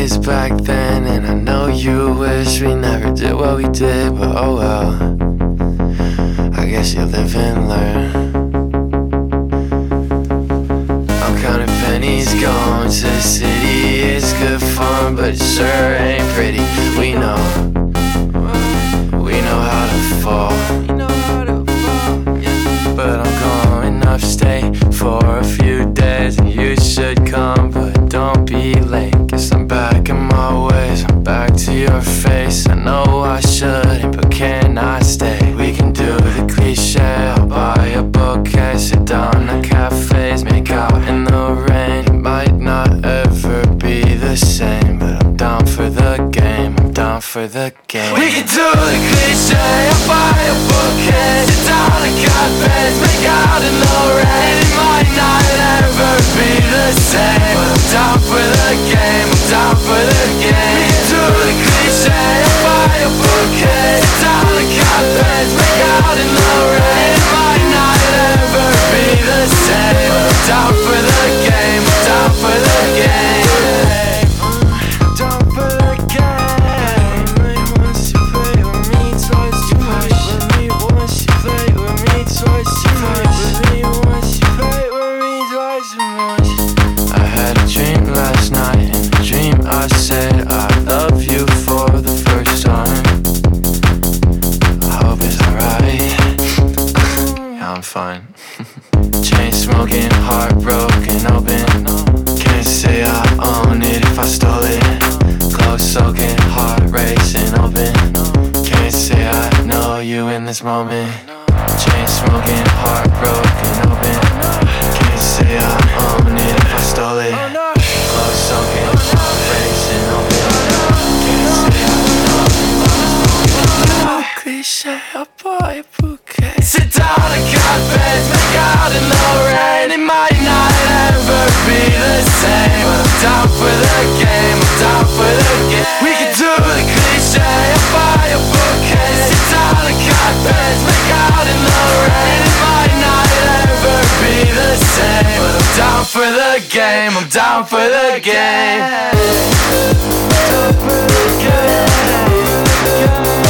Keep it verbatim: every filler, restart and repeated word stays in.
days back then, and I know you wish we never did what we did, but oh well, I guess you live and learn. I'm counting pennies, going to the city. It's good fun, but it sure ain't pretty. We know, we know how to fall, but I'm going upstate for a few days, and you should come, but don't be late, 'cause I'm back in my ways, I'm back to your face. I know I shouldn't, but can I stay? We can do the cliche, I'll buy a bouquet, sit down at cafes, make out in the rain. It might not ever be the same, but I'm down for the game, I'm down for the game. We can do the cliche, I'll buy a bouquet, sit down at cafes, make out in the rain. It might not ever be the same, but I'm down for the game, I'm down for the game. We can do the cliche, I'll buy a bouquet, sit down at cafes, make out in the rain. It might not ever be the same, but I'm down for the game, I'm down for the game. Down for the game. Once you play with me, twice you play with me. Once you play with me, twice you play with me. Once you play with me, twice as much. I had a dream last night, in a dream I said I love you for the first time. I hope it's alright. Yeah, I'm fine. Chain smoking, heart broken open. Can't say I own it if I stole it. Clothes soaking, heart racing open. Can't say I know you in this moment. Chain smoking, heart broken open. Can't say I own it if I stole it. Clothes soaking, heart racing open. Can't say I know you in this moment. Cliche, I'll buy a bouquet. Sit down at cafes, make out in the rain. It might not ever be the same, but I'm down for the game, I'm down for the game. We can do the cliche, I'll buy a bouquet, sit down at cafes, make out in the rain. It might not ever be the same, but I'm down for the game, I'm down for the game. Down for the game.